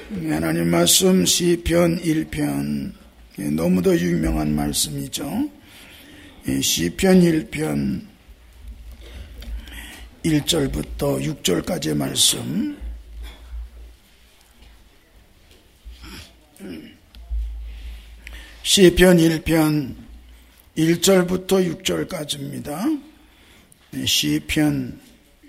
하나님 말씀 시편 1편, 너무도 유명한 말씀이죠. 시편 1편 1절부터 6절까지의 말씀. 시편 1편 1절부터 6절까지입니다. 시편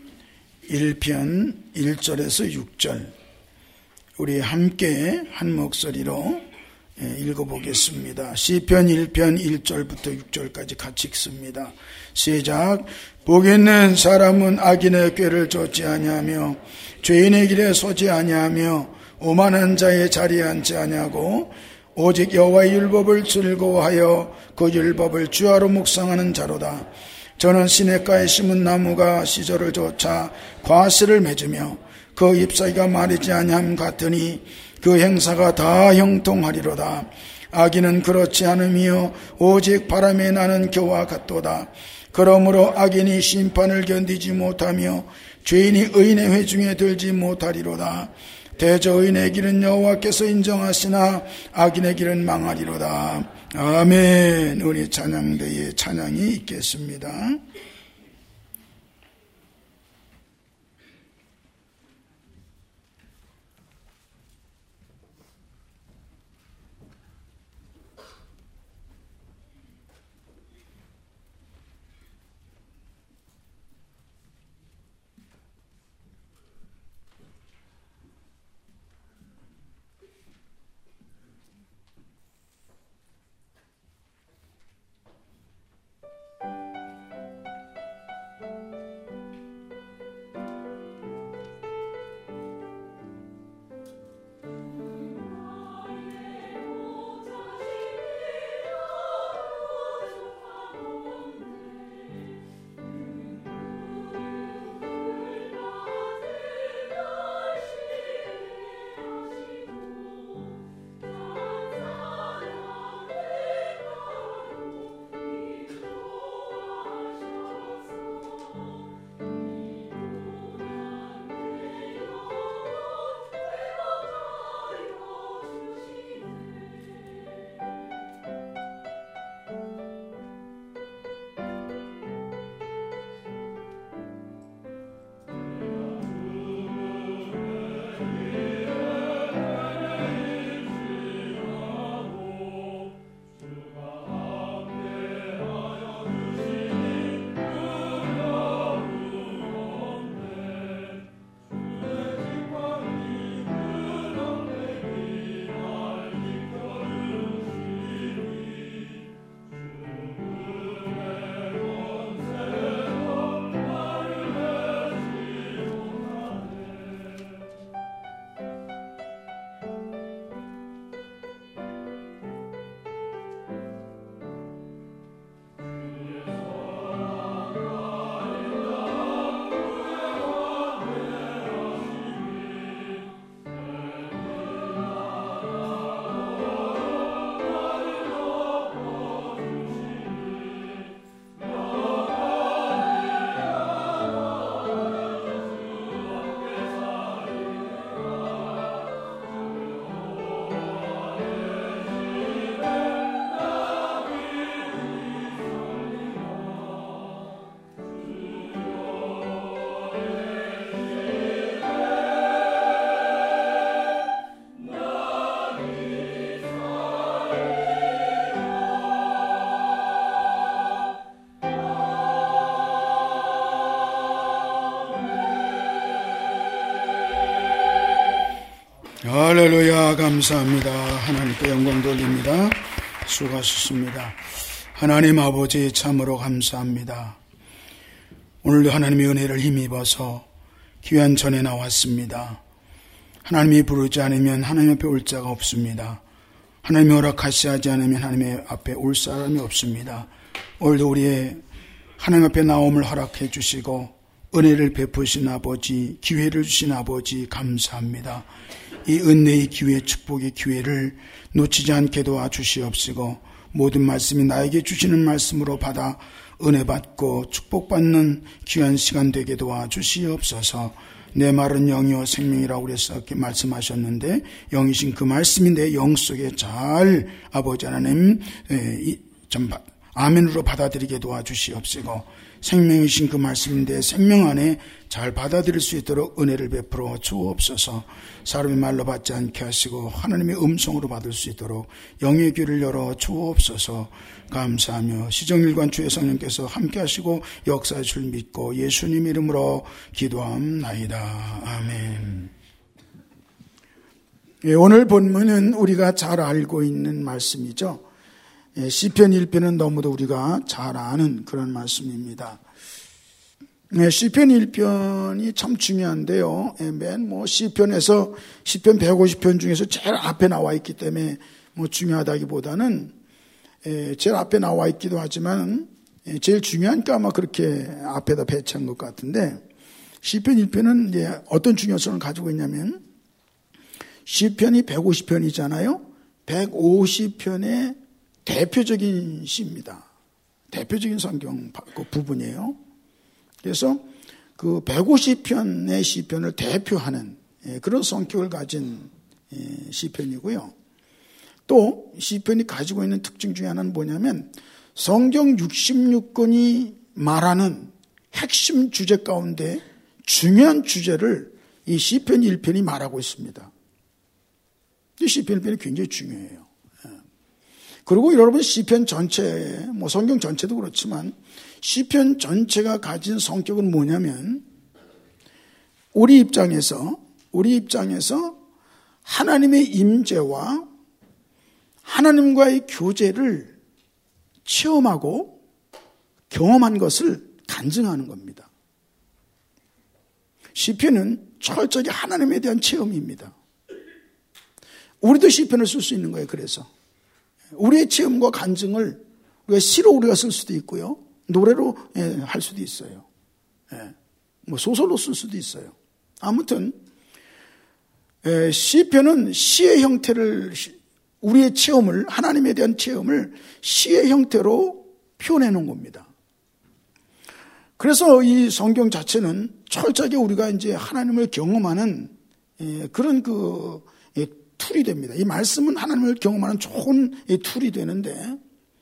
1편 1절에서 6절. 우리 함께 한 목소리로 읽어보겠습니다. 시편 1편 1절부터 6절까지 같이 읽습니다. 시작. 복 있는 사람은 악인의 꾀를 좇지 아니하며 죄인의 길에 서지 아니하며 오만한 자의 자리에 앉지 아니하고 오직 여호와의 율법을 즐거워하여 그 율법을 주야로 묵상하는 자로다. 저는 시냇가에 심은 나무가 시절을 좇아 과실을 맺으며 그 잎사귀가 마르지 아니함 같으니 그 행사가 다 형통하리로다. 악인은 그렇지 않으며 오직 바람에 나는 겨와 같도다. 그러므로 악인이 심판을 견디지 못하며 죄인이 의인의 회중에 들지 못하리로다. 대저 의인의 길은 여호와께서 인정하시나 악인의 길은 망하리로다. 아멘. 우리 찬양대에 찬양이 있겠습니다. 할렐루야. 감사합니다. 하나님께 영광 돌립니다. 수고하셨습니다. 하나님 아버지 참으로 감사합니다. 오늘도 하나님의 은혜를 힘입어서 귀한 전에 나왔습니다. 하나님이 부르지 않으면 하나님 앞에 올 자가 없습니다. 하나님이 허락하시지 않으면 하나님 앞에 올 사람이 없습니다. 오늘도 우리의 하나님 앞에 나옴을 허락해 주시고 은혜를 베푸신 아버지, 기회를 주신 아버지 감사합니다. 이 은혜의 기회, 축복의 기회를 놓치지 않게 도와주시옵시고 모든 말씀이 나에게 주시는 말씀으로 받아 은혜 받고 축복받는 귀한 시간 되게 도와주시옵소서. 내 말은 영이요 생명이라고 그래서 이렇게 말씀하셨는데, 영이신 그 말씀이 내 영 속에 잘 아버지 하나님 좀 아멘으로 받아들이게 도와주시옵시고, 생명이신 그 말씀인데 생명 안에 잘 받아들일 수 있도록 은혜를 베풀어 주옵소서. 사람의 말로 받지 않게 하시고 하나님의 음성으로 받을 수 있도록 영의 귀를 열어 주옵소서. 감사하며 시정일관 주의 성령께서 함께 하시고 역사의 줄 믿고 예수님 이름으로 기도함나이다. 아멘. 오늘 본문은 우리가 잘 알고 있는 말씀이죠. 시편 1편은 너무도 우리가 잘 아는 그런 말씀입니다. 시편 1편이 참 중요한데요. 시편에서 시편 150편 중에서 제일 앞에 나와 있기 때문에 중요하다기보다는 제일 앞에 나와 있기도 하지만 제일 중요하니까 아마 그렇게 앞에다 배치한 것 같은데, 시편 1편은 이제 어떤 중요성을 가지고 있냐면, 시편이 150편이잖아요. 150편의 대표적인 시입니다. 대표적인 성경 부분이에요. 그래서 그 150편의 시편을 대표하는 그런 성격을 가진 시편이고요. 또 시편이 가지고 있는 특징 중에 하나는 뭐냐면, 성경 66권이 말하는 핵심 주제 가운데 중요한 주제를 이 시편 1편이 말하고 있습니다. 이 시편 1편이 굉장히 중요해요. 그리고 여러분, 시편 전체, 성경 전체도 그렇지만 시편 전체가 가진 성격은 뭐냐면, 우리 입장에서 하나님의 임재와 하나님과의 교제를 체험하고 경험한 것을 간증하는 겁니다. 시편은 철저하게 하나님에 대한 체험입니다. 우리도 시편을 쓸 수 있는 거예요. 그래서 우리의 체험과 간증을 우리가 시로 우리가 쓸 수도 있고요, 노래로 할 수도 있어요. 소설로 쓸 수도 있어요. 아무튼 시편은 시의 형태를, 우리의 체험을, 하나님에 대한 체험을 시의 형태로 표현해 놓은 겁니다. 그래서 이 성경 자체는 철저하게 우리가 이제 하나님을 경험하는 그런 툴이 됩니다. 이 말씀은 하나님을 경험하는 좋은 툴이 되는데,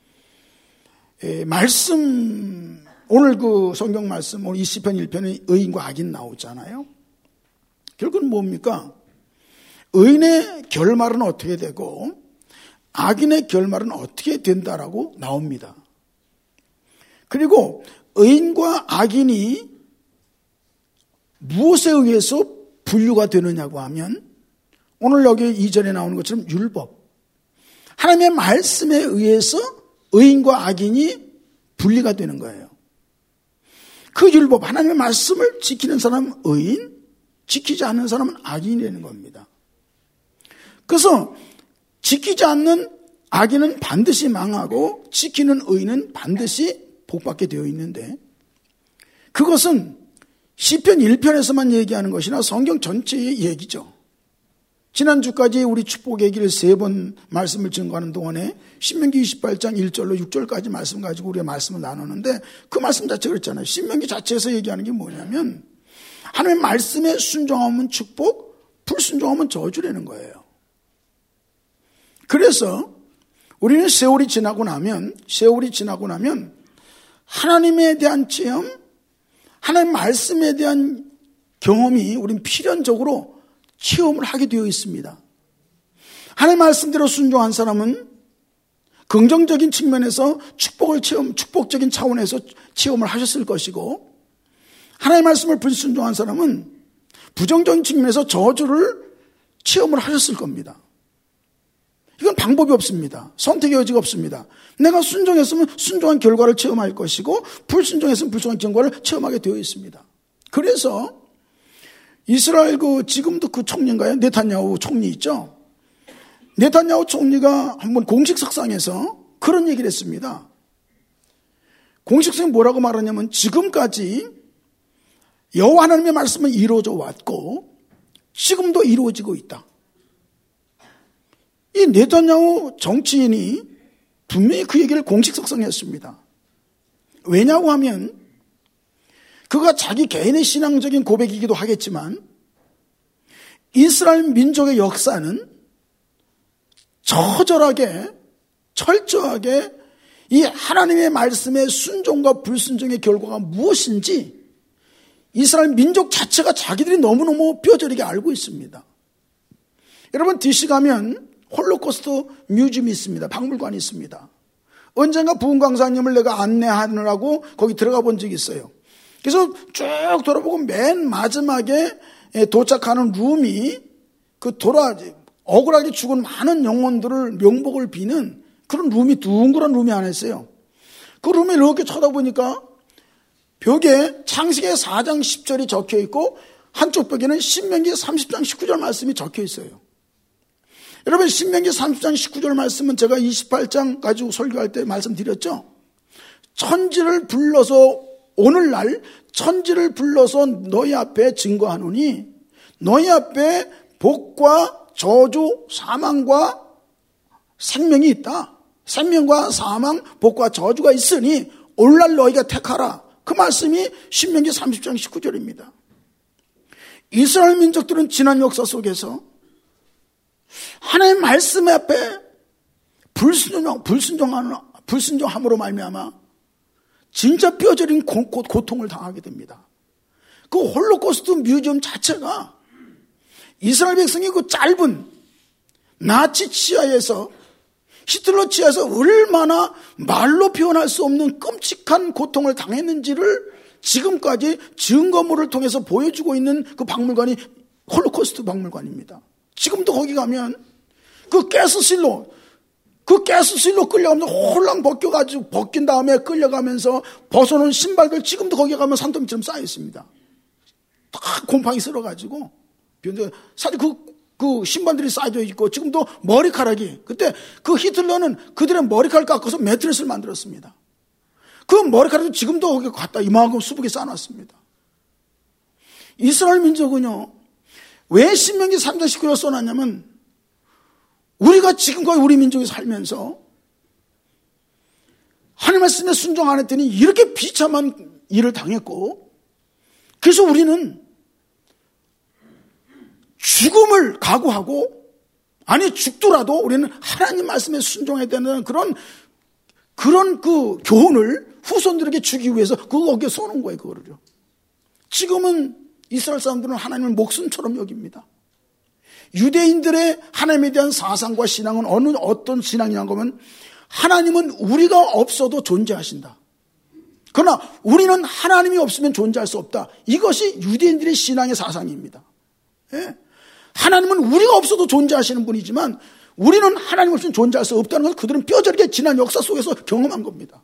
오늘 그 성경 말씀, 오늘 이 시편 1편에 의인과 악인 나오잖아요. 결국은 뭡니까? 의인의 결말은 어떻게 되고 악인의 결말은 어떻게 된다라고 나옵니다. 그리고 의인과 악인이 무엇에 의해서 분류가 되느냐고 하면, 오늘 여기 이전에 나오는 것처럼 율법, 하나님의 말씀에 의해서 의인과 악인이 분리가 되는 거예요. 그 율법, 하나님의 말씀을 지키는 사람은 의인, 지키지 않는 사람은 악인이 되는 겁니다. 그래서 지키지 않는 악인은 반드시 망하고 지키는 의인은 반드시 복받게 되어 있는데, 그것은 시편 1편에서만 얘기하는 것이나 성경 전체의 얘기죠. 지난주까지 우리 축복 얘기를 3번 말씀을 증거하는 동안에 신명기 28장 1절로 6절까지 말씀 가지고 우리가 말씀을 나누는데, 그 말씀 자체가 그랬잖아요. 신명기 자체에서 얘기하는 게 뭐냐면, 하나님의 말씀에 순종하면 축복, 불순종하면 저주라는 거예요. 그래서 우리는 세월이 지나고 나면 하나님에 대한 체험, 하나님 말씀에 대한 경험이 우리는 필연적으로 체험을 하게 되어 있습니다. 하나님 말씀대로 순종한 사람은 긍정적인 측면에서 축복적인 차원에서 체험을 하셨을 것이고, 하나님 말씀을 불순종한 사람은 부정적인 측면에서 저주를 체험을 하셨을 겁니다. 이건 방법이 없습니다. 선택의 여지가 없습니다. 내가 순종했으면 순종한 결과를 체험할 것이고, 불순종했으면 불순종한 결과를 체험하게 되어 있습니다. 그래서 이스라엘 지금도 그 총리인가요? 네타냐후 총리 있죠? 네타냐후 총리가 한번 공식석상에서 그런 얘기를 했습니다. 공식석상에 뭐라고 말하냐면, 지금까지 여호와 하나님의 말씀은 이루어져 왔고 지금도 이루어지고 있다. 이 네타냐후 정치인이 분명히 그 얘기를 공식석상에 했습니다. 왜냐고 하면, 그가 자기 개인의 신앙적인 고백이기도 하겠지만 이스라엘 민족의 역사는 처절하게 철저하게 이 하나님의 말씀의 순종과 불순종의 결과가 무엇인지 이스라엘 민족 자체가 자기들이 너무너무 뼈저리게 알고 있습니다. 여러분 DC 가면 홀로코스트 뮤지엄이 있습니다. 박물관이 있습니다. 언젠가 부흥 강사님을 내가 안내하느라고 거기 들어가 본 적이 있어요. 그래서 쭉 돌아보고 맨 마지막에 도착하는 룸이 억울하게 죽은 많은 영혼들을 명복을 비는 그런 룸이 둥그런 룸이 하나 있어요. 그 룸에 이렇게 쳐다보니까 벽에 창세기 4장 10절이 적혀 있고 한쪽 벽에는 신명기 30장 19절 말씀이 적혀 있어요. 여러분 신명기 30장 19절 말씀은 제가 28장 가지고 설교할 때 말씀드렸죠. 천지를 불러서 오늘날 천지를 불러서 너희 앞에 증거하노니 너희 앞에 복과 저주 사망과 생명이 있다. 생명과 사망 복과 저주가 있으니 오늘날 너희가 택하라. 그 말씀이 신명기 30장 19절입니다. 이스라엘 민족들은 지난 역사 속에서 하나님의 말씀 앞에 불순종함으로 말미암아 진짜 뼈저린 고통을 당하게 됩니다. 그 홀로코스트 뮤지엄 자체가 이스라엘 백성이 그 짧은 나치 치하에서 히틀러 치하에서 얼마나 말로 표현할 수 없는 끔찍한 고통을 당했는지를 지금까지 증거물을 통해서 보여주고 있는 그 박물관이 홀로코스트 박물관입니다. 지금도 거기 가면 그 가스실로 끌려가면서 홀랑 벗긴 다음에 끌려가면서 벗어놓은 신발들 지금도 거기 가면 산더미처럼 쌓여 있습니다. 다 곰팡이 쓸어가지고 사실 그 신발들이 쌓여져 있고 지금도 머리카락이 그때 그 히틀러는 그들의 머리카락을 깎아서 매트리스를 만들었습니다. 그 머리카락도 지금도 거기 갖다 이만큼 수북에 쌓아놨습니다. 이스라엘 민족은요 왜 신명기 3장 19절을 써놨냐면 우리가 지금까지 우리 민족이 살면서 하나님 말씀에 순종 안 했더니 이렇게 비참한 일을 당했고 그래서 우리는 죽음을 각오하고 아니 죽더라도 우리는 하나님 말씀에 순종해야 되는 그런 그 교훈을 후손들에게 주기 위해서 거기에 써놓은 거예요. 그거를요. 지금은 이스라엘 사람들은 하나님을 목숨처럼 여깁니다. 유대인들의 하나님에 대한 사상과 신앙은 어떤 신앙이냐고 하면 하나님은 우리가 없어도 존재하신다. 그러나 우리는 하나님이 없으면 존재할 수 없다. 이것이 유대인들의 신앙의 사상입니다. 예? 하나님은 우리가 없어도 존재하시는 분이지만 우리는 하나님 없이는 존재할 수 없다는 것을 그들은 뼈저리게 지난 역사 속에서 경험한 겁니다.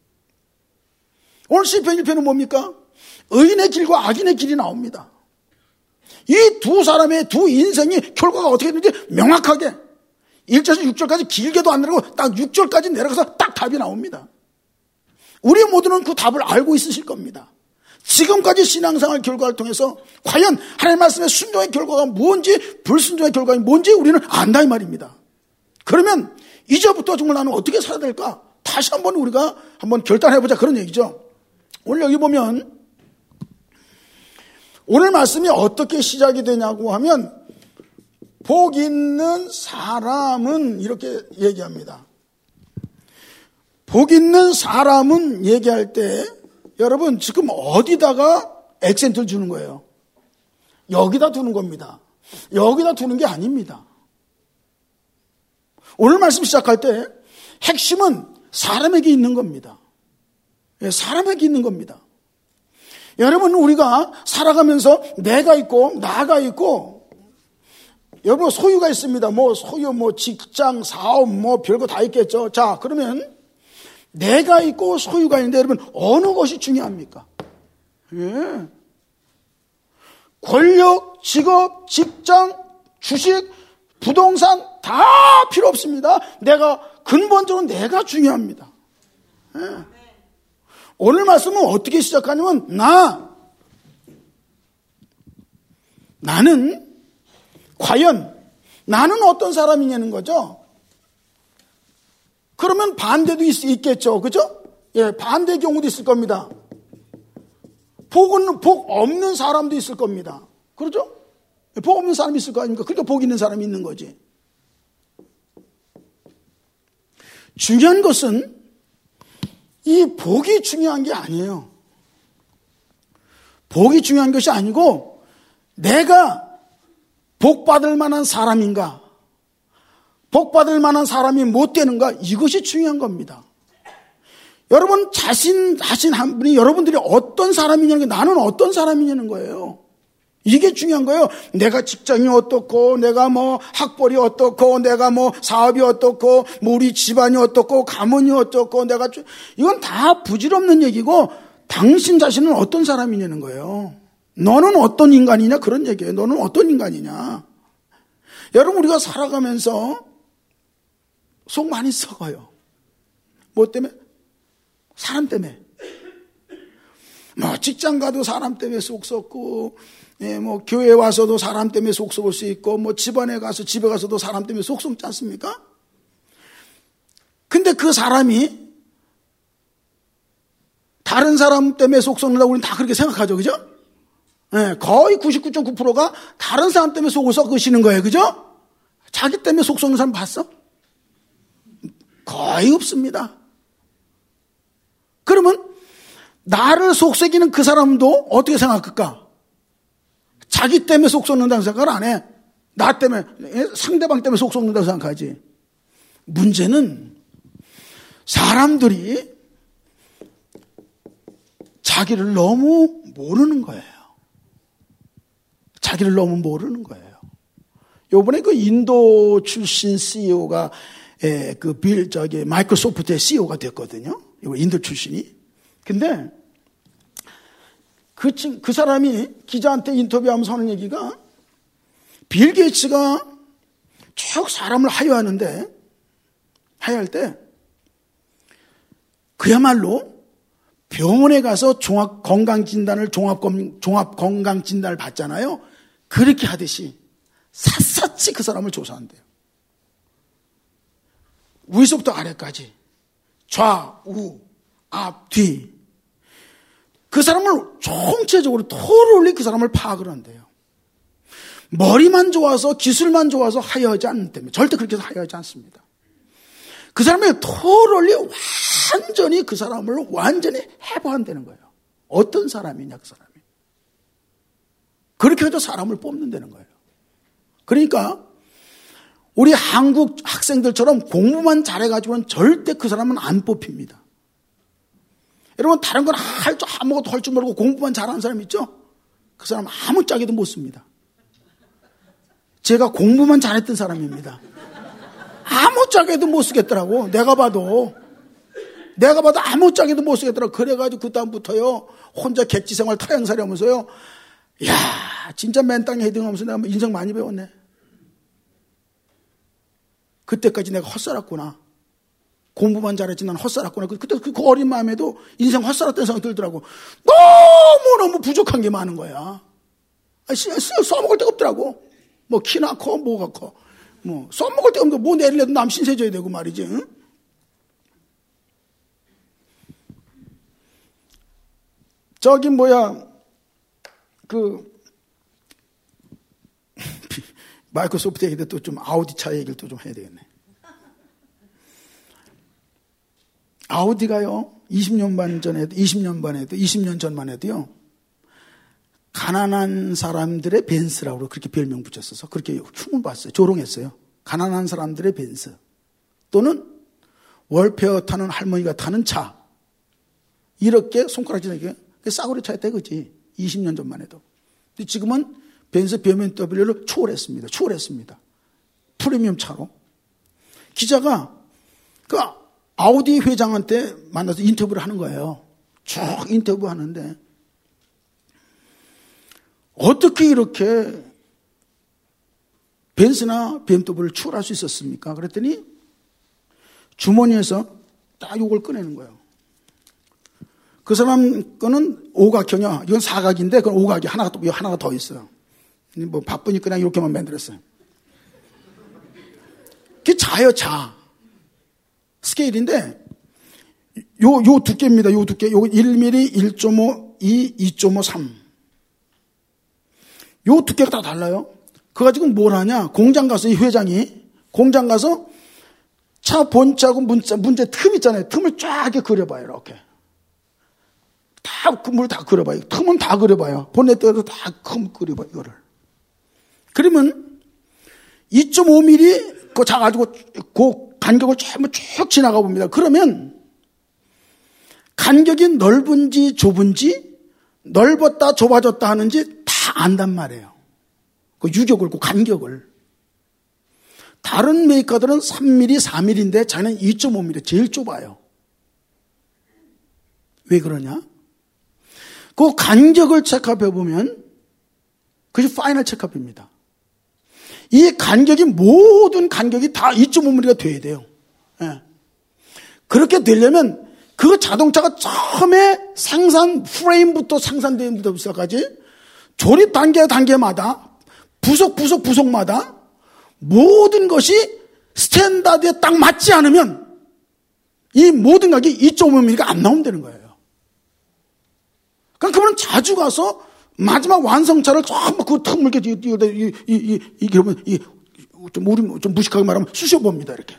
오늘 시편 1편은 뭡니까? 의인의 길과 악인의 길이 나옵니다. 이 두 사람의 두 인생이 결과가 어떻게 되는지 명확하게 1절에서 6절까지 길게도 안 내려가고 딱 6절까지 내려가서 딱 답이 나옵니다. 우리 모두는 그 답을 알고 있으실 겁니다. 지금까지 신앙생활 결과를 통해서 과연 하나님의 말씀의 순종의 결과가 뭔지 불순종의 결과가 뭔지 우리는 안다 이 말입니다. 그러면 이제부터 정말 나는 어떻게 살아야 될까? 다시 한번 우리가 한번 결단해보자 그런 얘기죠. 오늘 여기 보면 오늘 말씀이 어떻게 시작이 되냐고 하면 복 있는 사람은 이렇게 얘기합니다. 복 있는 사람은 얘기할 때 여러분 지금 어디다가 액센트를 주는 거예요? 여기다 두는 겁니다. 여기다 두는 게 아닙니다. 오늘 말씀 시작할 때 핵심은 사람에게 있는 겁니다. 사람에게 있는 겁니다. 여러분 우리가 살아가면서 내가 있고 나가 있고 여러분 소유가 있습니다. 소유 직장 사업 별거 다 있겠죠. 자 그러면 내가 있고 소유가 있는데 여러분 어느 것이 중요합니까? 예. 권력, 직업, 직장, 주식, 부동산 다 필요 없습니다. 근본적으로 내가 중요합니다. 예. 오늘 말씀은 어떻게 시작하냐면 나는 과연 나는 어떤 사람이냐는 거죠. 그러면 반대도 있겠죠. 그죠? 예, 반대의 경우도 있을 겁니다. 복 없는 사람도 있을 겁니다. 그렇죠? 복 없는 사람이 있을 거 아닙니까? 그러니까 복 있는 사람이 있는 거지. 중요한 것은 이 복이 중요한 게 아니에요. 복이 중요한 것이 아니고 내가 복받을 만한 사람인가, 복받을 만한 사람이 못 되는가, 이것이 중요한 겁니다. 여러분 자신 한 분이 여러분들이 어떤 사람이냐는 게, 나는 어떤 사람이냐는 거예요. 이게 중요한 거예요. 내가 직장이 어떻고, 내가 뭐 학벌이 어떻고, 내가 뭐 사업이 어떻고, 뭐 우리 집안이 어떻고, 가문이 어떻고, 이건 다 부질없는 얘기고, 당신 자신은 어떤 사람이냐는 거예요. 너는 어떤 인간이냐, 그런 얘기예요. 너는 어떤 인간이냐. 여러분 우리가 살아가면서 속 많이 썩어요. 뭐 때문에? 사람 때문에. 뭐 직장 가도 사람 때문에 속 썩고, 뭐 교회 와서도 사람 때문에 속 썩을 수 있고, 뭐 집에 가서도 사람 때문에 속 썩지 않습니까? 근데 그 사람이 다른 사람 때문에 속 썩는다고 우리는 다 그렇게 생각하죠. 그죠? 거의 99.9%가 다른 사람 때문에 속을 썩으시는 거예요. 그죠? 자기 때문에 속 썩는 사람 봤어? 거의 없습니다. 그러면 나를 속삭이는 그 사람도 어떻게 생각할까? 자기 때문에 속 썩는다는 생각을 안 해. 나 때문에, 상대방 때문에 속 썩는다고 생각하지. 문제는 사람들이 자기를 너무 모르는 거예요. 자기를 너무 모르는 거예요. 요번에 그 인도 출신 CEO가 마이크로소프트의 CEO가 됐거든요. 이거 인도 출신이. 근데 그 사람이 기자한테 인터뷰하면서 하는 얘기가, 빌 게이츠가 쭉 사람을 하여할 때 그야말로 병원에 가서 종합 건강진단을 받잖아요. 그렇게 하듯이 샅샅이 그 사람을 조사한대요. 위서부터 아래까지, 좌우 앞 뒤, 그 사람을 총체적으로 토럴리 그 사람을 파악을 한대요. 머리만 좋아서 기술만 좋아서 하여하지 않는다며. 절대 그렇게 해서 하여하지 않습니다. 그 사람의 토럴리 완전히 그 사람을 완전히 해부한다는 거예요. 어떤 사람이냐 그 사람이. 그렇게 해서 사람을 뽑는다는 거예요. 그러니까 우리 한국 학생들처럼 공부만 잘해가지고는 절대 그 사람은 안 뽑힙니다. 여러분 다른 건 아무것도 할 줄 모르고 공부만 잘하는 사람 있죠? 그 사람 아무짝에도 못 씁니다. 제가 공부만 잘했던 사람입니다. 아무짝에도 못 쓰겠더라고. 내가 봐도 아무짝에도 못 쓰겠더라고. 그래가지고 그 다음부터요 혼자 객지생활 타향살이 하면서요, 야 진짜 맨땅에 헤딩하면서 내가 인생 많이 배웠네. 그때까지 내가 헛살았구나. 공부만 잘했지 난 헛살았구나. 그때 그 어린 마음에도 인생 헛살았다는 생각이 들더라고. 너무 부족한 게 많은 거야. 써먹을 데가 없더라고. 뭐 키나 커 뭐가 커. 뭐 써먹을 데가 없는데 뭐 내일래도 남 신세져야 되고 말이지. 응? 마이크로소프트 얘기도 또 좀 아우디 차 얘기를 또 좀 해야 되겠네. 아우디가요, 20년 전만 해도요, 가난한 사람들의 벤츠라고 그렇게 별명 붙였어서 그렇게 흉을 봤어요. 조롱했어요. 가난한 사람들의 벤츠. 또는 월페어 타는 할머니가 타는 차. 이렇게 손가락질하게 싸구려 차였다 그지. 20년 전만 해도. 근데 지금은 벤츠 BMW를 초월했습니다. 프리미엄 차로. 기자가 그 아우디 회장한테 만나서 인터뷰를 하는 거예요. 쭉 인터뷰하는데 어떻게 이렇게 벤츠나 BMW를 초월할 수 있었습니까? 그랬더니 주머니에서 딱 요걸 꺼내는 거예요. 그 사람 거는 오각형이야. 이건 사각인데 그건 오각이 하나가 더 있어요. 뭐 바쁘니까 그냥 이렇게만 만들었어요. 그게 자예요, 자. 스케일인데 요 두께입니다. 요 두께. 요거 1mm, 1.5, 2, 2.5, 3. 요 두께가 다 달라요. 그거 가지고 뭘 하냐? 공장 가서 이 회장이 공장 가서 차 본체하고 문제 틈 있잖아요. 틈을 쫙 이렇게 그려봐요. 이렇게. 다 물 다 그려봐요. 틈은 다 그려봐요. 본넷대로 다 그려봐요. 이거를. 그러면 2.5mm 그거 작아가지고 그 간격을 전부 쭉 지나가 봅니다. 그러면 간격이 넓은지 좁은지 넓었다 좁아졌다 하는지 다 안단 말이에요. 그 유격을, 그 간격을. 다른 메이커들은 3mm, 4mm인데 자기는 2.5mm 제일 좁아요. 왜 그러냐? 그 간격을 체크해 보면 그게 파이널 체크업입니다. 이 간격이 모든 간격이 다 2.5mm가 돼야 돼요. 예. 그렇게 되려면 그 자동차가 처음에 생산 프레임부터 생산되는 데까지 조립 단계마다 부속마다 모든 것이 스탠다드에 딱 맞지 않으면 이 모든 가격이 2.5mm가 안 나온다는 거예요. 그러니까 그분은 자주 가서 마지막 완성차를 전부 그 틈을 이렇게 좀 무식하게 말하면 쑤셔봅니다. 이렇게.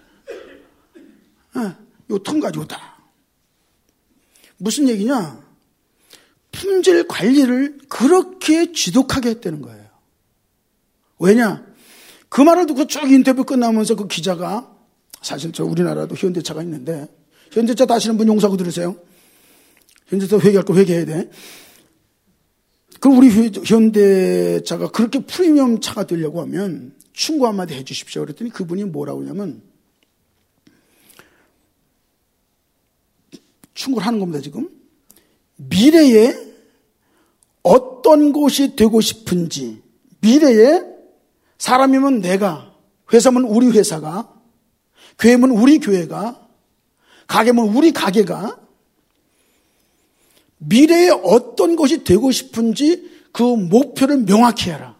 요 틈 가지고 다. 무슨 얘기냐? 품질 관리를 그렇게 지독하게 했다는 거예요. 왜냐? 그 말을 듣고 쭉 인터뷰 끝나면서 그 기자가 사실 저 우리나라도 현대차가 있는데 현대차 다시는 분 용서하고 들으세요. 현대차 회개할 거 회개해야 돼. 그럼 우리 현대차가 그렇게 프리미엄 차가 되려고 하면 충고 한마디 해 주십시오. 그랬더니 그분이 뭐라고 하냐면 충고를 하는 겁니다. 지금 미래에 어떤 곳이 되고 싶은지 미래에 사람이면 내가 회사면 우리 회사가 교회면 우리 교회가 가게면 우리 가게가 미래에 어떤 것이 되고 싶은지 그 목표를 명확히 해라.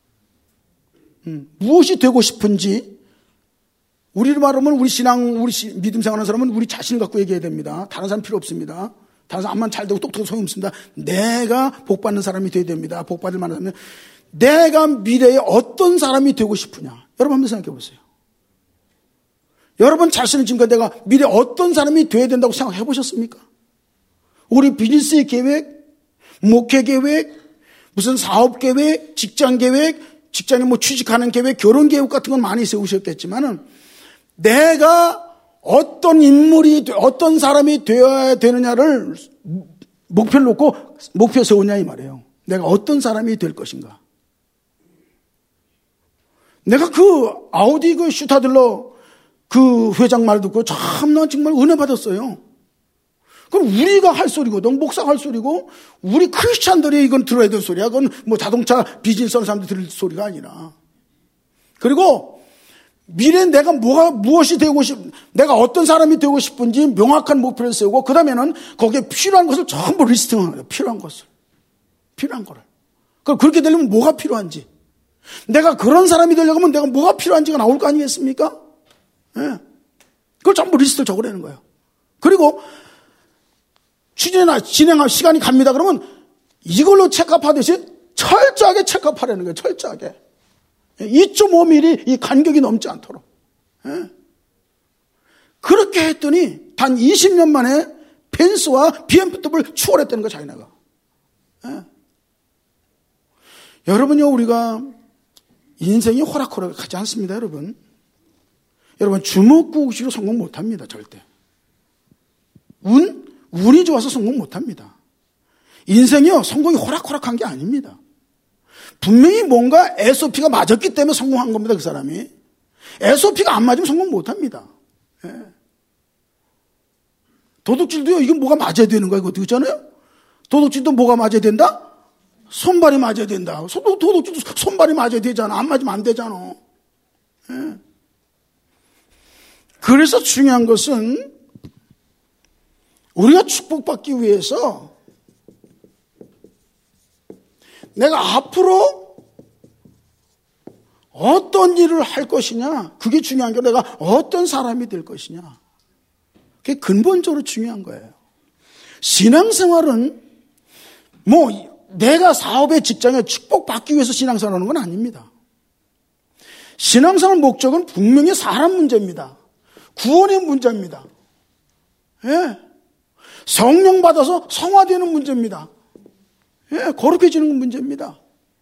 무엇이 되고 싶은지 우리로 말하면 우리 믿음 생활하는 사람은 우리 자신을 갖고 얘기해야 됩니다. 다른 사람 필요 없습니다. 다른 사람 암만 잘 되고 똑똑해도 소용없습니다. 내가 복받는 사람이 되어야 됩니다. 복받을 만한 사람은 내가 미래에 어떤 사람이 되고 싶으냐. 여러분 한번 생각해 보세요. 여러분 자신은 지금까지 내가 미래에 어떤 사람이 되어야 된다고 생각해 보셨습니까? 우리 비즈니스 계획, 목회 계획, 무슨 사업 계획, 직장 계획, 직장에 뭐 취직하는 계획, 결혼 계획 같은 건 많이 세우셨겠지만은 내가 어떤 인물이, 어떤 사람이 되어야 되느냐를 목표를 놓고 목표 세우냐 이 말이에요. 내가 어떤 사람이 될 것인가. 내가 그 아우디 그 슈타들러 그 회장 말 듣고 참나 정말 은혜 받았어요. 그럼 우리가 할 소리거든. 목사가 할 소리고 우리 크리스찬들이 이건 들어야 될 소리야. 그건 뭐 자동차 비즈니스 하는 사람들 들을 소리가 아니라. 그리고 미래에 내가 무엇이 되고 내가 어떤 사람이 되고 싶은지 명확한 목표를 세우고 그 다음에는 거기에 필요한 것을 전부 리스팅하는 거예요. 필요한 거를. 그럼 그렇게 되려면 뭐가 필요한지. 내가 그런 사람이 되려고 하면 내가 뭐가 필요한지가 나올 거 아니겠습니까? 예. 그걸 전부 리스트를 적으라는 거예요. 그리고 진행할 시간이 갑니다. 그러면 이걸로 체크업하듯이 철저하게 체크업하라는 거예요. 철저하게. 2.5mm 이 간격이 넘지 않도록. 예. 그렇게 했더니 단 20년 만에 벤츠와 BMW를 추월했다는 거예요. 자기네가. 예. 여러분요, 우리가 인생이 호락호락하지 않습니다. 여러분 주먹구구식으로 성공 못합니다. 절대. 운이 좋아서 성공 못합니다. 인생이요, 성공이 호락호락한 게 아닙니다. 분명히 뭔가 SOP가 맞았기 때문에 성공한 겁니다. 그 사람이. SOP가 안 맞으면 성공 못합니다. 예. 도둑질도요, 이건 뭐가 맞아야 되는 거예요. 그거 있잖아요. 도둑질도 뭐가 맞아야 된다? 손발이 맞아야 된다. 도둑질도 손발이 맞아야 되잖아. 안 맞으면 안 되잖아. 예. 그래서 중요한 것은 우리가 축복받기 위해서 내가 앞으로 어떤 일을 할 것이냐, 그게 중요한 게 내가 어떤 사람이 될 것이냐. 그게 근본적으로 중요한 거예요. 신앙생활은 내가 사업에 직장에 축복받기 위해서 신앙생활 하는 건 아닙니다. 신앙생활 목적은 분명히 사람 문제입니다. 구원의 문제입니다. 예. 성령 받아서 성화되는 문제입니다. 예. 거룩해지는 문제입니다.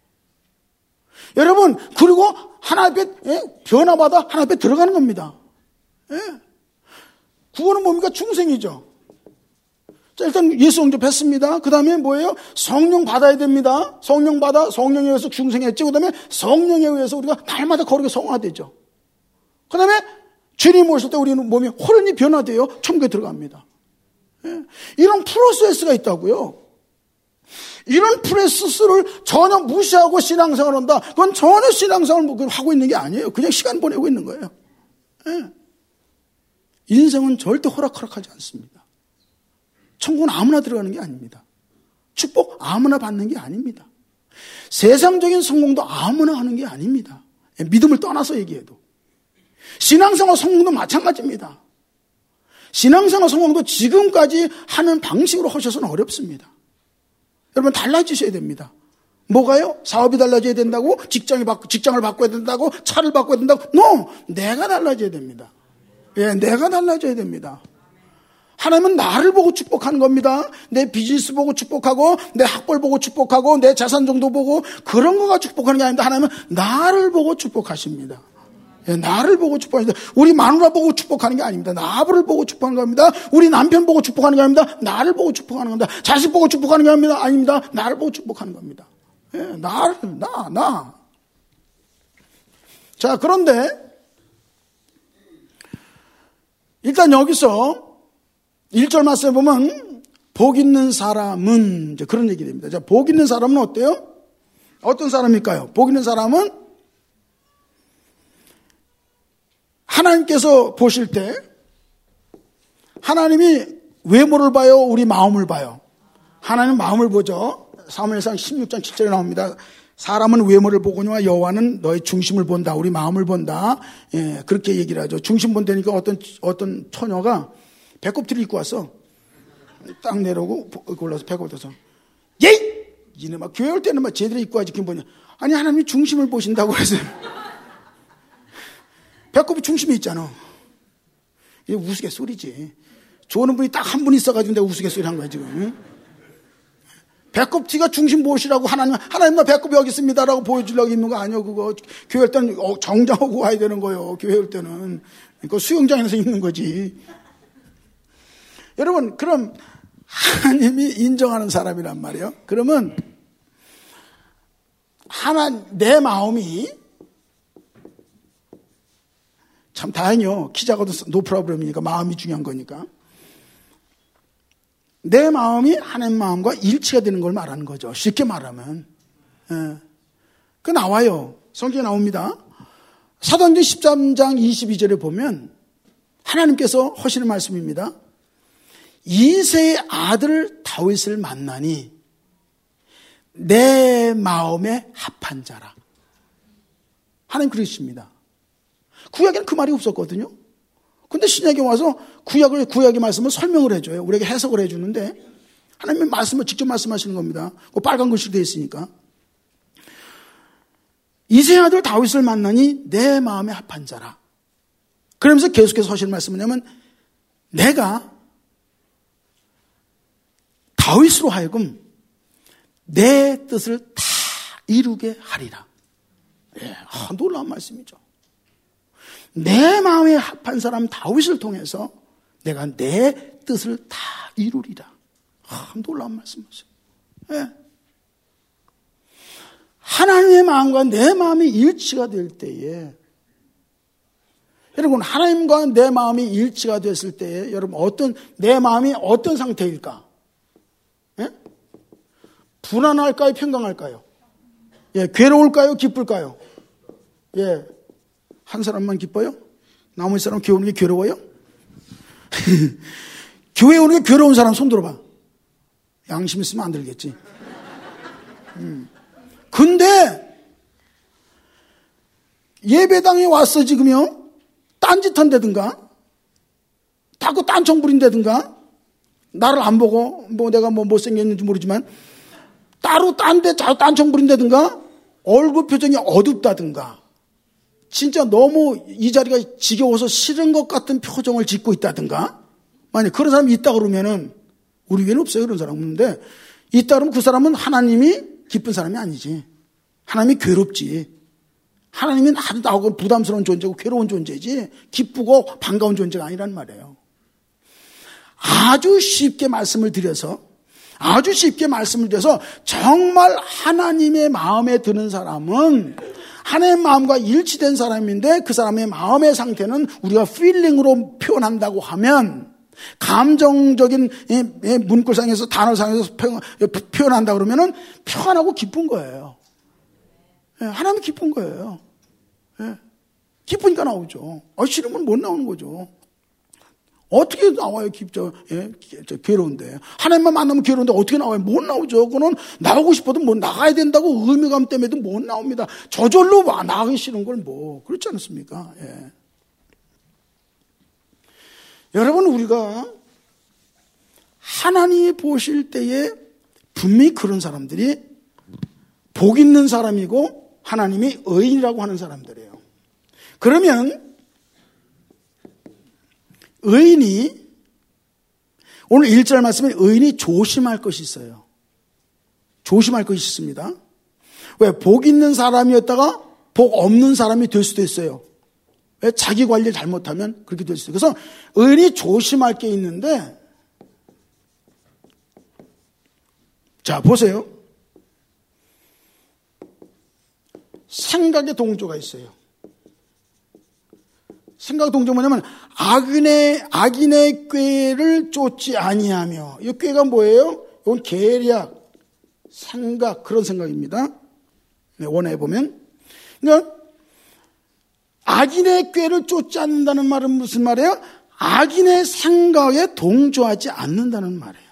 여러분, 그리고 하나님 앞에 변화받아 하나님 앞에 들어가는 겁니다. 예. 구원은 뭡니까? 중생이죠. 자, 일단 예수 영접했습니다. 그 다음에 뭐예요? 성령 받아야 됩니다. 성령 받아 성령에 의해서 중생했죠. 그 다음에 성령에 의해서 우리가 날마다 거룩에 성화되죠. 그 다음에 주님 오실 때 우리는 몸이 호련히 변화되어 천국에 들어갑니다. 예. 이런 프로세스가 있다고요. 이런 프로세스를 전혀 무시하고 신앙생활을 한다. 그건 전혀 신앙생활을 하고 있는 게 아니에요. 그냥 시간 보내고 있는 거예요. 예. 인생은 절대 호락호락하지 않습니다. 천국은 아무나 들어가는 게 아닙니다. 축복 아무나 받는 게 아닙니다. 세상적인 성공도 아무나 하는 게 아닙니다. 믿음을 떠나서 얘기해도. 신앙생활 성공도 마찬가지입니다. 신앙생활 성공도 지금까지 하는 방식으로 하셔서는 어렵습니다. 여러분 달라지셔야 됩니다. 뭐가요? 사업이 달라져야 된다고? 직장을 바꿔야 된다고? 차를 바꿔야 된다고? No! 내가 달라져야 됩니다. 예, 내가 달라져야 됩니다. 하나님은 나를 보고 축복하는 겁니다. 내 비즈니스 보고 축복하고 내 학벌 보고 축복하고 내 자산 정도 보고 그런 거가 축복하는 게 아닙니다. 하나님은 나를 보고 축복하십니다. 예, 나를 보고 축복하십니다. 우리 마누라 보고 축복하는 게 아닙니다. 나를 보고 축복하는 겁니다. 우리 남편 보고 축복하는 게 아닙니다. 나를 보고 축복하는 겁니다. 자식 보고 축복하는 게 아닙니다. 나를 보고 축복하는 겁니다. 예, 나. 자, 그런데 일단 여기서 1절 말씀에 보면 복 있는 사람은 이제 그런 얘기 됩니다. 자, 복 있는 사람은 어때요? 어떤 사람일까요? 복 있는 사람은 하나님께서 보실 때 하나님이 외모를 봐요? 우리 마음을 봐요? 하나님은 마음을 보죠. 사무엘상 16장 7절에 나옵니다. 사람은 외모를 보거니와 여호와는 너의 중심을 본다. 우리 마음을 본다. 예, 그렇게 얘기를 하죠. 중심 본다니까 어떤 처녀가 배꼽티를 입고 왔어. 딱 내려오고 골라서 배꼽 둬서 예이! 이네 막 교회 올 때는 막 제대로 입고 와지 김보냐. 아니 하나님이 중심을 보신다고 그래서 배꼽이 중심에 있잖아. 이게 우스갯소리지. 좋은 분이 딱 한 분 있어가지고 내가 우스갯소리 한 거야 지금. 응? 배꼽티가 중심 보시라고 하나님 나 배꼽이 여기 있습니다라고 보여주려고 입는 거 아니요. 그거 교회 올 때는 정장하고 와야 되는 거예요. 교회 올 때는. 그거 수영장에서 입는 거지. 여러분, 그럼 하나님이 인정하는 사람이란 말이에요. 그러면 내 마음이 참 다행이요. 키 작아도 노 프로블럼이니까 마음이 중요한 거니까. 내 마음이 하나님 마음과 일치가 되는 걸 말하는 거죠. 쉽게 말하면. 예. 그 나와요. 성경에 나옵니다. 사도행전 13장 22절에 보면 하나님께서 하시는 말씀입니다. 이새의 아들 다윗을 만나니 내 마음에 합한 자라. 하나님 그러십니다. 구약에는 그 말이 없었거든요. 근데 신약에 와서 구약의 말씀을 설명을 해줘요. 우리에게 해석을 해주는데 하나님의 말씀을 직접 말씀하시는 겁니다. 그 빨간 글씨로 되어 있으니까. 이새의 아들 다윗을 만나니 내 마음에 합한 자라. 그러면서 계속해서 하시는 말씀은 뭐냐면 내가 다윗으로 하여금 내 뜻을 다 이루게 하리라. 예, 놀라운 말씀이죠. 내 마음에 합한 사람 다윗을 통해서 내가 내 뜻을 다 이루리라. 놀라운 말씀이죠. 예. 하나님의 마음과 내 마음이 일치가 될 때에 여러분 하나님과 내 마음이 일치가 됐을 때에 여러분 내 마음이 어떤 상태일까? 예? 불안할까요? 평강할까요? 예, 괴로울까요? 기쁠까요? 예, 한 사람만 기뻐요? 나머지 사람 교회 오는 게 괴로워요? 교회 오는 게 괴로운 사람 손 들어봐. 양심 있으면 안 들겠지. 근데 예배당에 왔어 지금요. 딴짓한다든가 딴청 부린다든가 나를 안 보고 내가 못생겼는지 모르지만 따로 딴청 부린다든가 얼굴 표정이 어둡다든가 진짜 너무 이 자리가 지겨워서 싫은 것 같은 표정을 짓고 있다든가 만약 그런 사람이 있다 그러면은 우리 교회는 없어요. 그런 사람 없는데 있다 그러면 그 사람은 하나님이 기쁜 사람이 아니지. 하나님이 괴롭지. 하나님은 아주 나하고 부담스러운 존재고 괴로운 존재지 기쁘고 반가운 존재가 아니란 말이에요. 아주 쉽게 말씀을 드려서 정말 하나님의 마음에 드는 사람은 하나님의 마음과 일치된 사람인데 그 사람의 마음의 상태는 우리가 필링으로 표현한다고 하면 감정적인 문구상에서 단어상에서 표현한다 그러면은 평안하고 기쁜 거예요. 하나님이 기쁜 거예요. 기쁘니까 나오죠. 싫으면 못 나오는 거죠. 어떻게 나와요? 괴로운데. 하나님만 만나면 괴로운데 어떻게 나와요? 못 나오죠. 그거는 나오고 싶어도 못 나가야 된다고 의무감 때문에도 못 나옵니다. 저절로 나가기 싫은 걸 그렇지 않습니까? 예. 여러분, 우리가 하나님이 보실 때에 분명히 그런 사람들이 복 있는 사람이고 하나님이 의인이라고 하는 사람들이에요. 그러면 의인이 오늘 1절 말씀에 의인이 조심할 것이 있어요. 조심할 것이 있습니다. 왜? 복 있는 사람이었다가 복 없는 사람이 될 수도 있어요. 왜? 자기 관리를 잘못하면 그렇게 될 수 있어요. 그래서 의인이 조심할 게 있는데 자 보세요. 생각의 동조가 있어요. 생각 동조 뭐냐면 악인의 꾀를 쫓지 아니하며 이 꾀가 뭐예요? 이건 계략, 생각 그런 생각입니다. 네, 원어에 보면 그러니까 악인의 꾀를 쫓지 않는다는 말은 무슨 말이에요? 악인의 생각에 동조하지 않는다는 말이에요.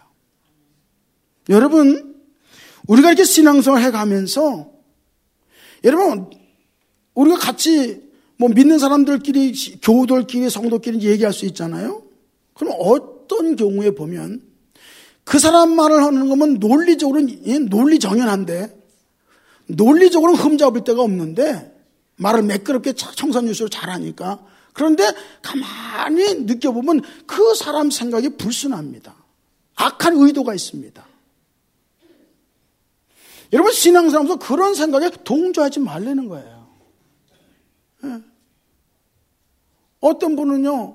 여러분 우리가 이렇게 신앙생활 해가면서 여러분 우리가 같이 믿는 사람들끼리 교우들끼리 성도끼리 얘기할 수 있잖아요. 그럼 어떤 경우에 보면 그 사람 말을 하는 거면 논리적으로는 논리정연한데 논리적으로는 흠잡을 데가 없는데 말을 매끄럽게 청산유수로 잘하니까 그런데 가만히 느껴보면 그 사람 생각이 불순합니다. 악한 의도가 있습니다. 여러분 신앙생활에서 그런 생각에 동조하지 말라는 거예요. 어떤 분은요,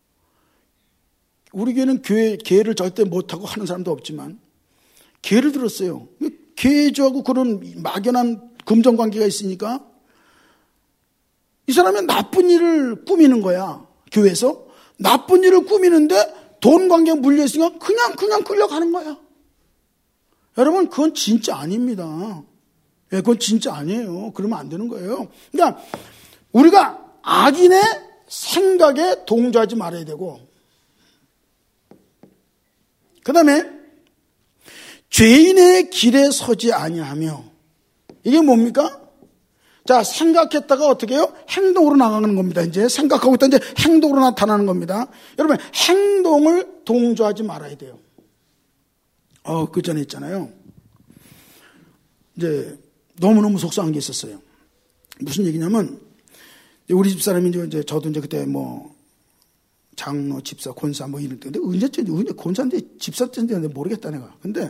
우리 교회는 계를 절대 못하고 하는 사람도 없지만, 계를 들었어요. 계주하고 그런 막연한 금전관계가 있으니까, 이 사람이 나쁜 일을 꾸미는 거야, 교회에서. 나쁜 일을 꾸미는데 돈 관계가 물려있으니까 그냥 끌려가는 거야. 여러분, 그건 진짜 아닙니다. 그건 진짜 아니에요. 그러면 안 되는 거예요. 그러니까, 우리가 악인의 생각에 동조하지 말아야 되고 그 다음에 죄인의 길에 서지 아니하며 이게 뭡니까? 자 생각했다가 어떻게 해요? 행동으로 나가는 겁니다. 이제 생각하고 있다 이제 행동으로 나타나는 겁니다. 여러분 행동을 동조하지 말아야 돼요. 그 전에 있잖아요. 이제 너무너무 속상한 게 있었어요. 무슨 얘기냐면 우리 집사람이 이제 저도 이제 그때 장로, 집사, 권사 이럴 때 근데 언제 권사인데 집사인데 모르겠다 내가. 근데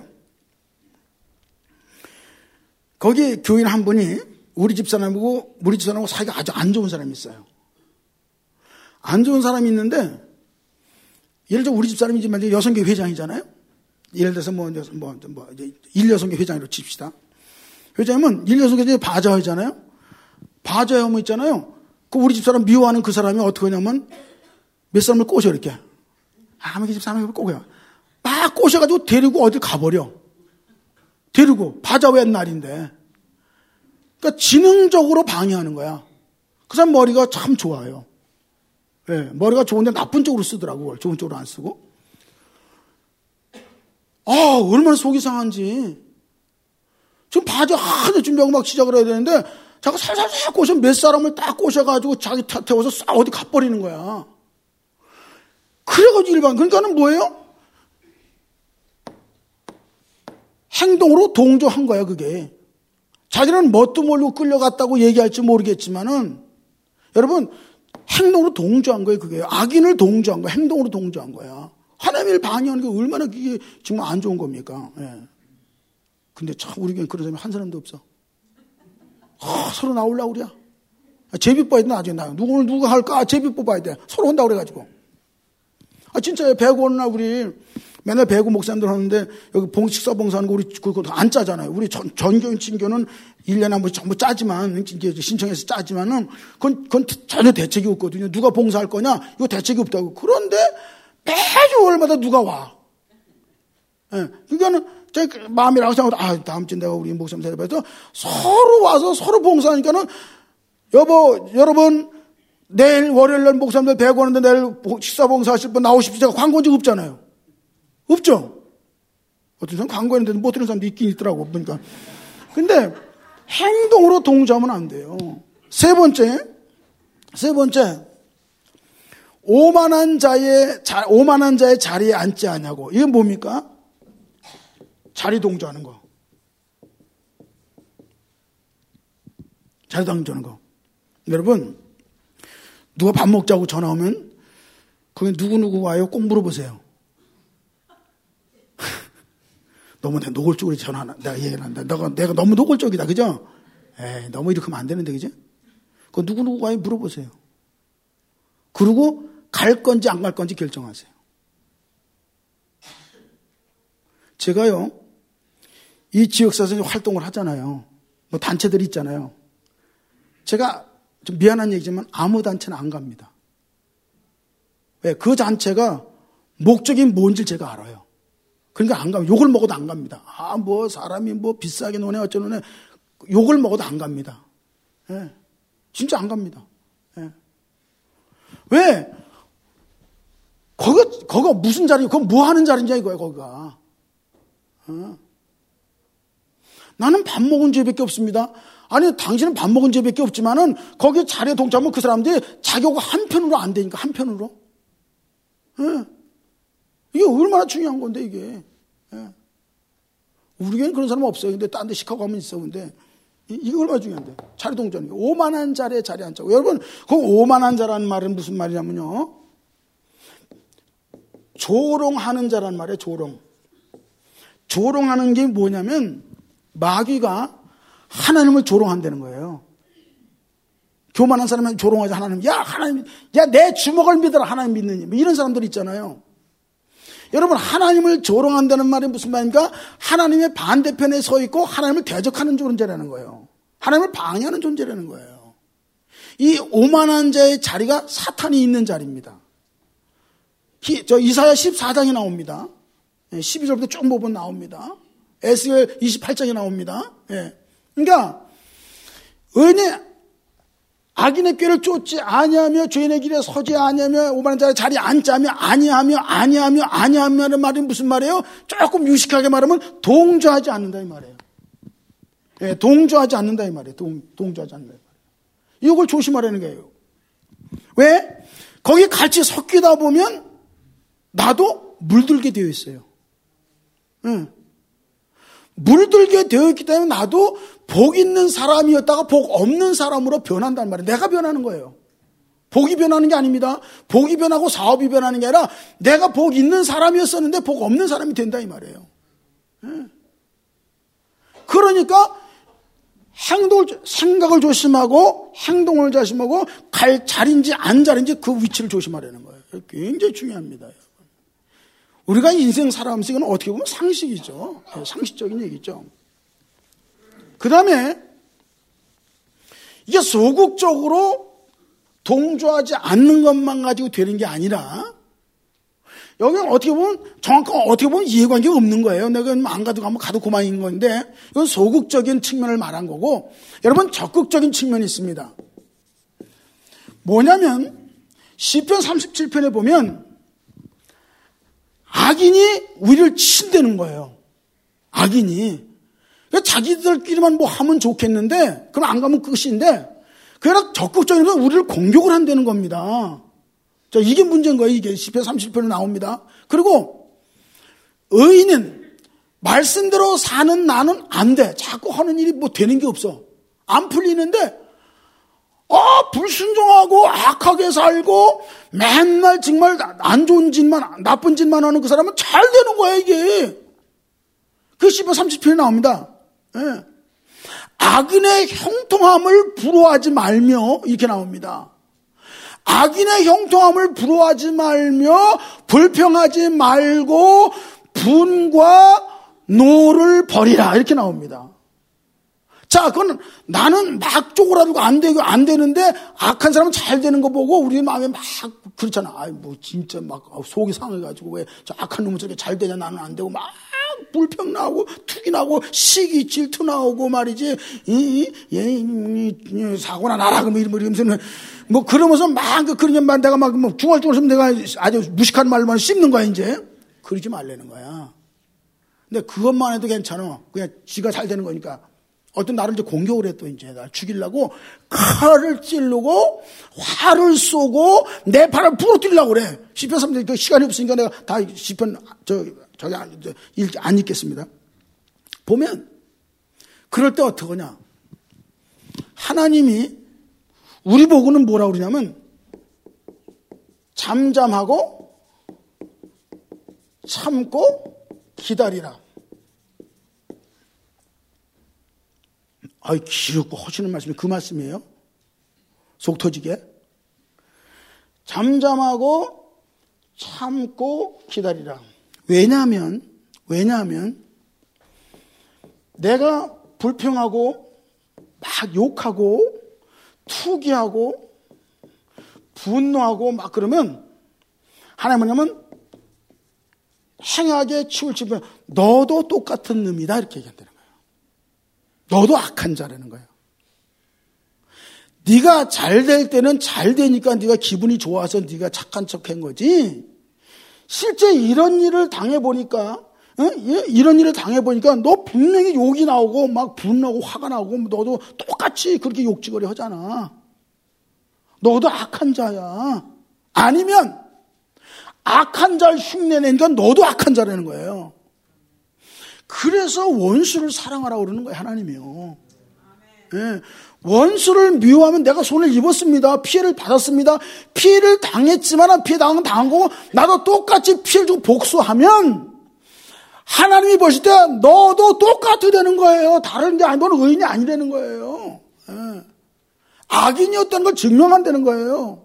거기 교인 한 분이 우리 집사람하고 사이가 아주 안 좋은 사람이 있어요. 안 좋은 사람이 있는데 예를 들어 우리 집사람이지만 여성교 회장이잖아요. 예를 들어서 일여성교 회장으로 칩시다. 회장이면 일여성교 바자회잖아요. 바자회 있잖아요. 그 우리 집사람 미워하는 그 사람이 어떻게 하냐면 몇 사람을 꼬셔 이렇게. 아무리 집사람을 꼬셔. 막 꼬셔가지고 데리고 어딜 가버려. 데리고 바자회 날인데. 그러니까 지능적으로 방해하는 거야. 그 사람 머리가 참 좋아요. 네, 머리가 좋은데 나쁜 쪽으로 쓰더라고. 좋은 쪽으로 안 쓰고. 얼마나 속이 상한지. 지금 바자 하나 준비하고 막 시작을 해야 되는데 자꾸 살살살 꼬셔 몇 사람을 딱 꼬셔가지고 자기 태워서 싹 어디 가버리는 거야. 그래가지고 그러니까는 뭐예요? 행동으로 동조한 거야, 그게. 자기는 뭣도 모르고 끌려갔다고 얘기할지 모르겠지만은, 여러분, 행동으로 동조한 거예요, 그게. 악인을 동조한 거야, 행동으로 동조한 거야. 하나님을 방해하는 게 얼마나 그게 정말 안 좋은 겁니까? 예. 근데 참, 우리 교회는 그런 사람이 한 사람도 없어. 서로 나오려고 그래. 제비 뽑아야 돼, 나중에 나요. 오늘 누가 할까? 제비 뽑아야 돼. 서로 한다고 그래가지고. 진짜요. 배구 오는 날 우리 맨날 배구 목사님들 하는데 여기 식사 봉사하는 거 우리 그거 안 짜잖아요. 우리 전교인 친교는 1년에 한 번씩 전부 짜지만, 이제 신청해서 짜지만은 그건 전혀 대책이 없거든요. 누가 봉사할 거냐? 이거 대책이 없다고. 그런데 매주 월마다 누가 와. 예. 그러니까는 제 마음이라고 생각하고, 다음 주에 내가 우리 목사님 데려가서 서로 와서 서로 봉사하니까는, 여러분, 내일 월요일 날 목사님들 배구 하는데 내일 식사 봉사하실 분 나오십시오. 제가 광고한 적 없잖아요. 없죠? 어떤 사람 광고했는데 못 들은 사람도 있긴 있더라고, 보니까. 근데 행동으로 동조하면 안 돼요. 세 번째, 오만한 자의 자리에 앉지 않냐고. 이게 뭡니까? 자리 동조하는 거. 자리 동조하는 거. 여러분, 누가 밥 먹자고 전화 오면, 거기 누구 와요? 꼭 물어보세요. 너무 내가 노골적으로 전화한다. 내가 얘기를 한다. 내가 너무 노골적이다. 그죠? 너무 이렇게 하면 안 되는데, 그죠? 그 누구 와요? 물어보세요. 그리고 갈 건지 안 갈 건지 결정하세요. 제가요, 이 지역사에서 활동을 하잖아요. 뭐 단체들이 있잖아요. 제가 좀 미안한 얘기지만 아무 단체는 안 갑니다. 왜? 그 단체가 목적이 뭔지 제가 알아요. 그러니까 안 가면 욕을 먹어도 안 갑니다. 사람이 비싸게 노네 어쩌노네. 욕을 먹어도 안 갑니다. 예. 진짜 안 갑니다. 예. 왜? 거기가 무슨 자리, 그거 뭐 하는 자리인지 이거야, 거기가. 나는 밥 먹은 죄밖에 없습니다. 아니, 당신은 밥 먹은 죄밖에 없지만은, 거기 자리에 동참하면 그 사람들이 자기하고 한편으로 안 되니까, 한편으로. 예. 이게 얼마나 중요한 건데, 이게. 예. 우리 교회는 그런 사람 없어요. 근데 딴 데 시카고 가면 있어. 근데, 이게 얼마나 중요한데. 자리 동조하는 게. 오만한 자리에 자리 앉자고. 여러분, 그 오만한 자라는 말은 무슨 말이냐면요. 조롱하는 자란 말이에요, 조롱. 조롱하는 게 뭐냐면, 마귀가 하나님을 조롱한다는 거예요. 교만한 사람은 조롱하지, 하나님. 하나님, 내 주먹을 믿어라, 하나님 믿느니. 이런 사람들 있잖아요. 여러분, 하나님을 조롱한다는 말이 무슨 말입니까? 하나님의 반대편에 서 있고 하나님을 대적하는 존재라는 거예요. 하나님을 방해하는 존재라는 거예요. 이 오만한 자의 자리가 사탄이 있는 자리입니다. 이사야 14장에 나옵니다. 12절부터 쭉 보면 나옵니다. 에스겔 28장에 나옵니다. 그러니까 의인의 악인의 꾀를 쫓지 아니하며 죄인의 길에 서지 아니하며 오만한 자의 자리에 앉자며 아니하며는 말이 무슨 말이에요? 조금 유식하게 말하면 동조하지 않는다 이 말이에요. 동조하지 않는다 이 말이에요. 동조하지 않는다 이 말이에요. 이걸 조심하라는 거예요. 왜? 거기 같이 섞이다 보면 나도 물들게 되어 있어요. 물들게 되어 있기 때문에 나도 복 있는 사람이었다가 복 없는 사람으로 변한단 말이에요. 내가 변하는 거예요. 복이 변하는 게 아닙니다. 복이 변하고 사업이 변하는 게 아니라 내가 복 있는 사람이었었는데 복 없는 사람이 된다 이 말이에요. 그러니까 생각을 조심하고 행동을 조심하고 갈 자리인지 안 자리인지 그 위치를 조심하라는 거예요. 굉장히 중요합니다. 우리가 인생 살아가면서 이건 어떻게 보면 상식이죠. 상식적인 얘기죠. 그 다음에 이게 소극적으로 동조하지 않는 것만 가지고 되는 게 아니라 여기는 어떻게 보면 정확한 어떻게 보면 이해관계가 없는 거예요. 내가 안 가도 가도 그만인 건데 이건 소극적인 측면을 말한 거고 여러분 적극적인 측면이 있습니다. 뭐냐면 시편 37편에 보면 악인이 우리를 친다는 거예요. 악인이. 그러니까 자기들끼리만 뭐 하면 좋겠는데, 그럼 안 가면 끝인데, 그러나 적극적인 건 우리를 공격을 한다는 겁니다. 자, 이게 문제인 거예요. 이게 시편 30편에 나옵니다. 그리고 의인은 말씀대로 사는 나는 안 돼. 자꾸 하는 일이 뭐 되는 게 없어. 안 풀리는데, 불순종하고 악하게 살고 맨날 정말 안 좋은 짓만, 나쁜 짓만 하는 그 사람은 잘 되는 거야, 이게. 그 10편 30편에 나옵니다. 예. 악인의 형통함을 부러워하지 말며, 이렇게 나옵니다. 악인의 형통함을 부러워하지 말며, 불평하지 말고, 분과 노를 버리라. 이렇게 나옵니다. 자, 그건 나는 막 쪼그라들고 안 되는데 악한 사람은 잘 되는 거 보고 우리 마음에 막 그렇잖아. 뭐 진짜 막 속이 상해가지고 왜 저 악한 놈은 저렇게 잘 되냐 나는 안 되고 막 불평 나오고 투기 나오고 시기 질투 나오고 말이지. 사고나 나라 이러면서 뭐 그러면서 막 그러냐만 내가 막 뭐 중얼중얼 내가 아주 무식한 말만 씹는 거야 이제. 그러지 말라는 거야. 근데 그것만 해도 괜찮아. 그냥 지가 잘 되는 거니까. 어떤 나를 이제 공격을 했더 이제 날 죽이려고 칼을 찌르고 화를 쏘고 내 팔을 부러뜨리려고 그래. 시편 3편 그 시간이 없으니까 내가 다 시편 저기 안 읽겠습니다. 보면 그럴 때 어떡하냐? 하나님이 우리 보고는 뭐라 그러냐면 잠잠하고 참고 기다리라. 기럽고 하시는 말씀이 그 말씀이에요. 속 터지게. 잠잠하고 참고 기다리라. 왜냐하면 내가 불평하고 막 욕하고 투기하고 분노하고 막 그러면 하나님은 뭐냐면 행하게 치울지 너도 똑같은 놈이다 이렇게 얘기한다는 거예요. 너도 악한 자라는 거예요. 네가 잘 될 때는 잘 되니까 네가 기분이 좋아서 네가 착한 척한 거지. 실제 이런 일을 당해보니까 너 분명히 욕이 나오고 막 분노하고 화가 나오고 너도 똑같이 그렇게 욕지거리 하잖아. 너도 악한 자야. 아니면 악한 자를 흉내내니까 너도 악한 자라는 거예요. 그래서 원수를 사랑하라고 그러는 거예요, 하나님이요. 네. 원수를 미워하면 내가 손을 입었습니다. 피해를 받았습니다. 피해를 당했지만 피해 당한 거고 나도 똑같이 피해를 주고 복수하면 하나님이 보실 때 너도 똑같이 되는 거예요. 다른 게 아니면 의인이 아니라는 거예요. 네. 악인이었다는 걸 증명한다는 거예요.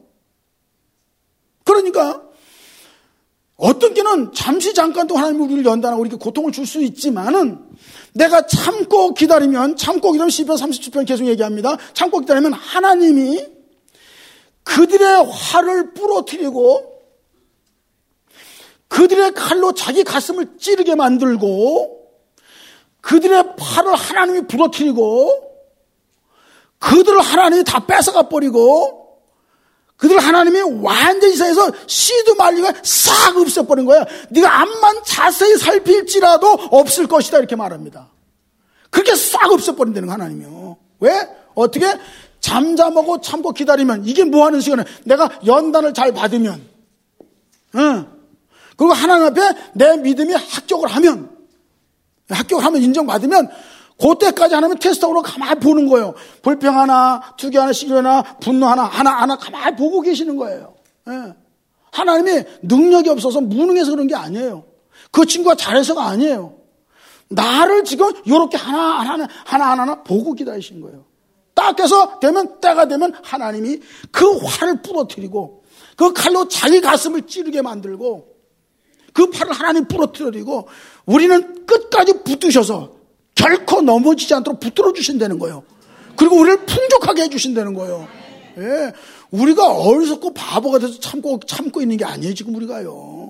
그러니까 어떤 때는 잠시 잠깐 또 하나님이 우리를 연단하고 이렇게 고통을 줄 수 있지만은 내가 참고 기다리면 시편 37편 계속 얘기합니다. 참고 기다리면 하나님이 그들의 화를 부러뜨리고 그들의 칼로 자기 가슴을 찌르게 만들고 그들의 팔을 하나님이 부러뜨리고 그들을 하나님이 다 뺏어가 버리고 그들 하나님이 완전히 세상에서 씨도 말리고 싹 없애버린 거야. 네가 암만 자세히 살필지라도 없을 것이다 이렇게 말합니다. 그렇게 싹 없애버린다는 거 하나님이요. 왜? 어떻게? 잠잠하고 참고 기다리면 이게 뭐 하는 시간에 내가 연단을 잘 받으면 그리고 하나님 앞에 내 믿음이 합격을 하면 인정받으면 그때까지 하나님은 테스트하고 가만히 보는 거예요. 불평 하나, 투기 하나, 시기 하나, 분노 하나 가만히 보고 계시는 거예요. 예. 하나님이 능력이 없어서 무능해서 그런 게 아니에요. 그 친구가 잘해서가 아니에요. 나를 지금 이렇게 하나하나 보고 기다리신 거예요. 딱 해서 때가 되면 하나님이 그 화를 부러뜨리고 그 칼로 자기 가슴을 찌르게 만들고 그 팔을 하나님 부러뜨리고 우리는 끝까지 붙드셔서 결코 넘어지지 않도록 붙들어 주신다는 거예요. 그리고 우리를 풍족하게 해주신다는 거예요. 예. 우리가 어리석고 바보가 돼서 참고 있는 게 아니에요, 지금 우리가요.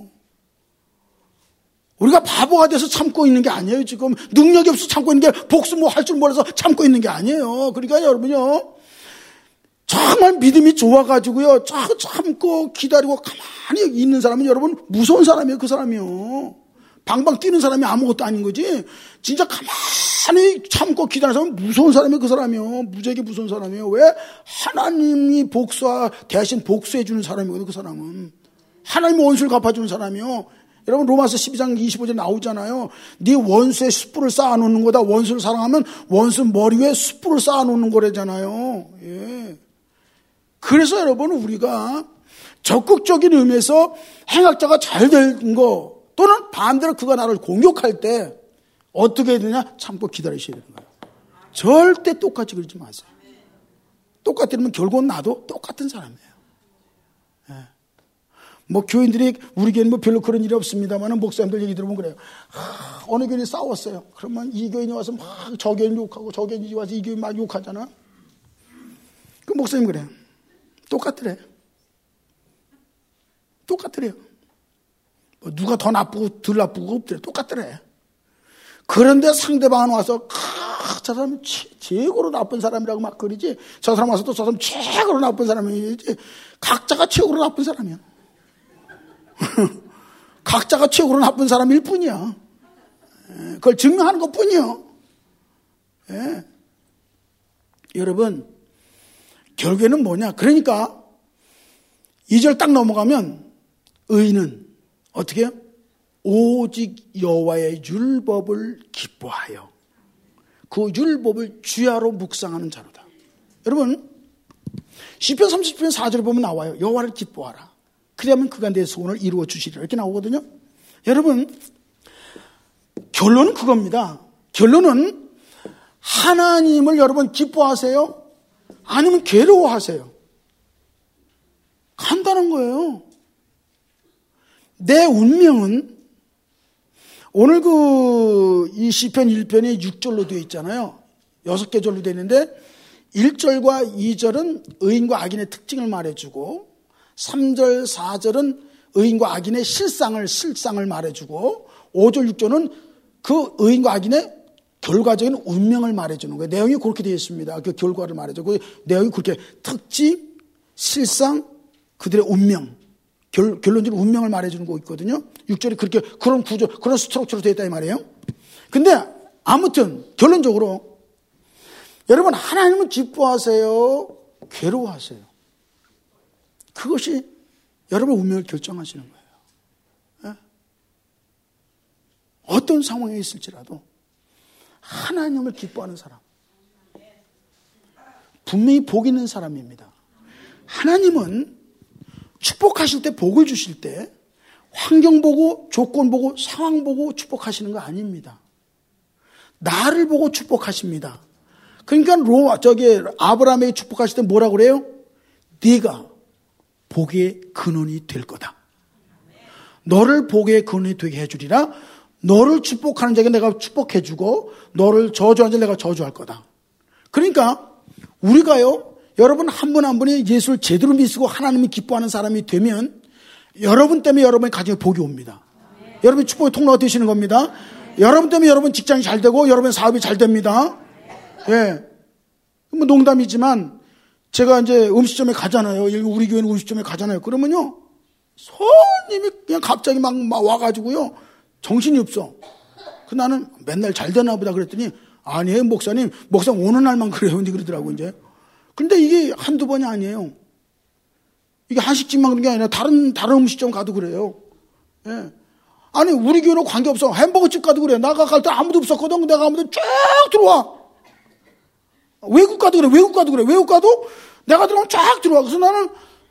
우리가 바보가 돼서 참고 있는 게 아니에요, 지금. 능력이 없어서 참고 있는 게 복수 할 줄 몰라서 참고 있는 게 아니에요. 그러니까 여러분요. 정말 믿음이 좋아가지고요. 참고 기다리고 가만히 있는 사람은 여러분 무서운 사람이에요, 그 사람이요. 방방 뛰는 사람이 아무것도 아닌 거지. 진짜 가만히 참고 기다리는 사람은 무서운 사람이에요, 그 사람이요. 무지하게 무서운 사람이에요. 왜? 하나님이 대신 복수해 주는 사람이거든요, 그 사람은. 하나님이 원수를 갚아주는 사람이요. 여러분 로마서 12장 25절에 나오잖아요. 네 원수의 숯불을 쌓아놓는 거다. 원수를 사랑하면 원수 머리 위에 숯불을 쌓아놓는 거래잖아요. 예. 그래서 여러분 우리가 적극적인 의미에서 행악자가 잘 된 거 또는 반대로 그가 나를 공격할 때 어떻게 해야 되냐? 참고 기다리셔야 되는 거예요. 절대 똑같이 그러지 마세요. 똑같이 그러면 결국은 나도 똑같은 사람이에요. 예. 뭐 교인들이 우리 교회는 뭐 별로 그런 일이 없습니다만 목사님들 얘기 들어보면 그래요. 어느 교인이 싸웠어요. 그러면 이 교인이 와서 막 저 교인 욕하고 저 교인이 와서 이 교인 막 욕하잖아. 그 목사님 그래요. 똑같더래. 똑같더래요. 뭐 누가 더 나쁘고 덜 나쁘고 없더래. 똑같더래. 그런데 상대방은 와서 저 사람이 최고로 나쁜 사람이라고 막 그러지. 저 사람 와서 또 저 사람 최고로 나쁜 사람이지. 각자가 최고로 나쁜 사람이야. 각자가 최고로 나쁜 사람일 뿐이야. 그걸 증명하는 것 뿐이요. 예. 여러분 결국에는 뭐냐. 그러니까 2절 딱 넘어가면 의인은 어떻게 해요? 오직 여호와의 율법을 기뻐하여 그 율법을 주야로 묵상하는 자로다. 여러분 시편 30편 4절에 보면 나와요. 여호와를 기뻐하라. 그러면 그가 내 소원을 이루어 주시리라. 이렇게 나오거든요. 여러분 결론은 그겁니다. 결론은 하나님을 여러분 기뻐하세요? 아니면 괴로워하세요? 간단한 거예요. 내 운명은 오늘 이 시편 1편이 6절로 되어 있잖아요. 6개 절로 되어 있는데 1절과 2절은 의인과 악인의 특징을 말해주고 3절, 4절은 의인과 악인의 실상을 말해주고 5절, 6절은 그 의인과 악인의 결과적인 운명을 말해주는 거예요. 내용이 그렇게 되어 있습니다. 그 결과를 말해주고 내용이 그렇게 특징, 실상, 그들의 운명, 결론적인 운명을 말해주는 거 있거든요. 6절이 그렇게 그런 구조, 그런 스트럭처로 되어 있다 이 말이에요. 근데 아무튼 결론적으로 여러분 하나님은 기뻐하세요? 괴로워하세요? 그것이 여러분 운명을 결정하시는 거예요. 예? 어떤 상황에 있을지라도 하나님을 기뻐하는 사람 분명히 복 있는 사람입니다. 하나님은 축복하실 때 복을 주실 때 환경 보고 조건 보고 상황 보고 축복하시는 거 아닙니다. 나를 보고 축복하십니다. 그러니까 아브라함에게 축복하실 때 뭐라고 그래요? 네가 복의 근원이 될 거다. 너를 복의 근원이 되게 해주리라. 너를 축복하는 자에게 내가 축복해주고 너를 저주하는 자에게 내가 저주할 거다. 그러니까 우리가요. 여러분 한 분 한 분이 예수를 제대로 믿고 하나님이 기뻐하는 사람이 되면 여러분 때문에 여러분의 가정에 복이 옵니다. 네. 여러분이 축복의 통로가 되시는 겁니다. 네. 여러분 때문에 여러분 직장이 잘 되고 여러분 사업이 잘 됩니다. 예. 네. 뭐 농담이지만 제가 이제 음식점에 가잖아요. 우리 교회는 음식점에 가잖아요. 그러면요. 손님이 그냥 갑자기 막 와가지고요. 정신이 없어. 나는 맨날 잘 되나 보다 그랬더니 아니에요 목사님. 목사님 오는 날만 그래요. 근데 그러더라고 이제. 근데 이게 한두 번이 아니에요. 이게 한식집만 그런 게 아니라 다른 음식점 가도 그래요. 예. 아니 우리 교회로 관계없어. 햄버거집 가도 그래. 나가 갈 때 아무도 없었거든. 내가 아무도 쫙 들어와. 외국 가도 그래. 외국 가도 내가 들어오면 쫙 들어와. 그래서 나는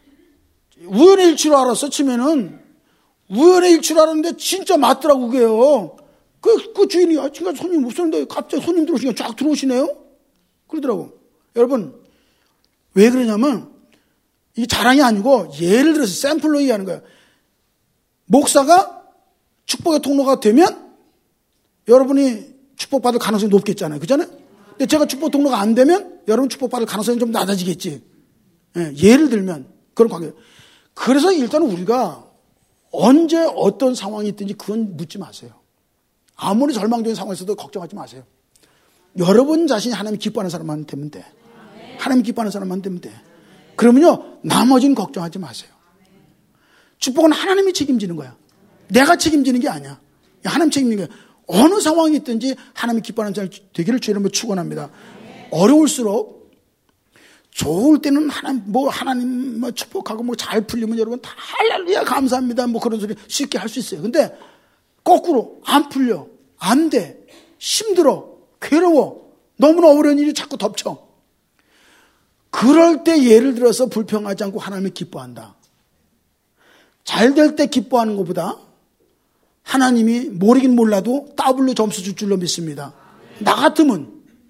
우연의 일치로 알았어. 치면은 우연의 일치로 알았는데 진짜 맞더라고 그게요. 그 주인이 지금 손님 없었는데 갑자기 손님 들어오시니까 쫙 들어오시네요. 그러더라고. 여러분 왜 그러냐면 이게 자랑이 아니고 예를 들어서 샘플로 얘기하는 거예요. 목사가 축복의 통로가 되면 여러분이 축복받을 가능성이 높겠잖아요. 그잖아요? 근데 제가 축복 통로가 안 되면 여러분 축복받을 가능성이 좀 낮아지겠지. 예, 예를 들면 그런 관계. 그래서 일단 우리가 언제 어떤 상황이 있든지 그건 묻지 마세요. 아무리 절망적인 상황에서도 걱정하지 마세요. 여러분 자신이 하나님 기뻐하는 사람만 되면 돼. 하나님 기뻐하는 사람만 되면 돼. 그러면요 나머지는 걱정하지 마세요. 축복은 하나님이 책임지는 거야. 내가 책임지는 게 아니야. 하나님 책임지는 거야. 어느 상황이 있든지 하나님이 기뻐하는 사람이 되기를 주님으로 축원합니다. 어려울수록 좋을 때는 하나님 축복하고 잘 풀리면 여러분 다 할렐루야 감사합니다 그런 소리 쉽게 할 수 있어요. 근데 거꾸로 안 풀려, 안 돼, 힘들어, 괴로워, 너무나 어려운 일이 자꾸 덮쳐. 그럴 때 예를 들어서 불평하지 않고 하나님을 기뻐한다. 잘 될 때 기뻐하는 것보다 하나님이 모르긴 몰라도 W 점수 줄 줄로 믿습니다. 나 같으면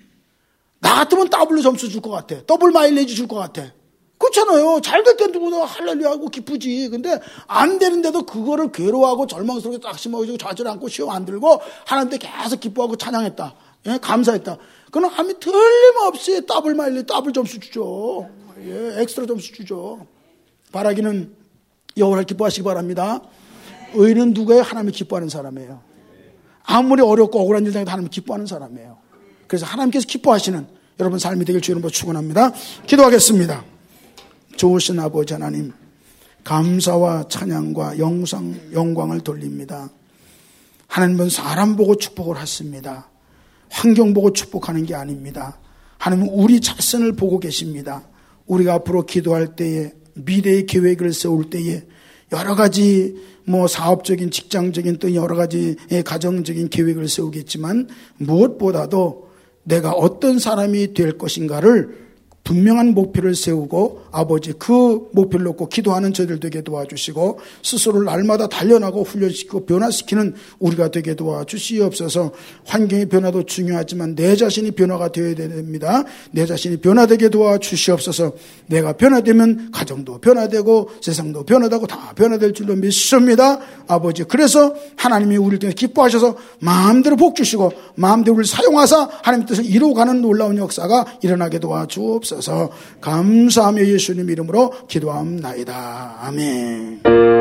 W 점수 줄 것 같아. 더블 마일리지 줄 것 같아. 그렇잖아요. 잘 될 때 누구나 할렐루야 하고 기쁘지. 근데 안 되는데도 그거를 괴로워하고 절망스럽게 딱 심어가지고 좌절 않고 시험 안 들고 하나님께 계속 기뻐하고 찬양했다. 예, 감사했다. 그럼 하나님이 틀림없이 더블 마일리지, 더블 점수 주죠. 예, 엑스트라 점수 주죠. 바라기는 여호와를 기뻐하시기 바랍니다. 의인은 누구예요? 하나님을 기뻐하는 사람이에요. 아무리 어렵고 억울한 일 당해도 하나님을 기뻐하는 사람이에요. 그래서 하나님께서 기뻐하시는 여러분 삶이 되길 주의 이름으로 축원합니다. 기도하겠습니다. 좋으신 아버지 하나님, 감사와 찬양과 영광을 돌립니다. 하나님은 사람 보고 축복을 하십니다. 환경 보고 축복하는 게 아닙니다. 하나님은 우리 자신을 보고 계십니다. 우리가 앞으로 기도할 때에, 미래의 계획을 세울 때에 여러 가지 사업적인, 직장적인 또 여러 가지 가정적인 계획을 세우겠지만 무엇보다도 내가 어떤 사람이 될 것인가를 분명한 목표를 세우고 아버지 그 목표를 놓고 기도하는 저희들 되게 도와주시고 스스로를 날마다 단련하고 훈련시키고 변화시키는 우리가 되게 도와주시옵소서. 환경의 변화도 중요하지만 내 자신이 변화가 되어야 됩니다. 내 자신이 변화되게 도와주시옵소서. 내가 변화되면 가정도 변화되고 세상도 변화되고 다 변화될 줄로 믿습니다. 아버지 그래서 하나님이 우리를 통해 기뻐하셔서 마음대로 복 주시고 마음대로 우리를 사용하사 하나님 뜻을 이루어가는 놀라운 역사가 일어나게 도와주옵소서. 감사하며 예수님 이름으로 기도합나이다. 아멘.